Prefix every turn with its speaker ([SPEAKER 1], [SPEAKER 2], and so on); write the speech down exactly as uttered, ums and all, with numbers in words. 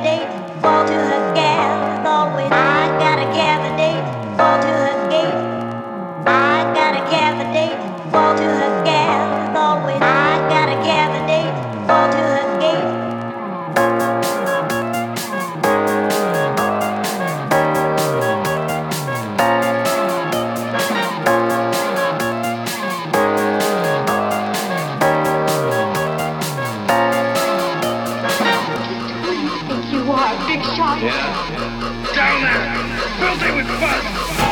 [SPEAKER 1] candidate, fall to her gas. As always, I got a candidate, fall to her gate. I got a candidate, fall to her gas. As always, I got a candidate, fall to her gate.
[SPEAKER 2] Big shot.
[SPEAKER 3] Yeah. Down there! Filthy with fun!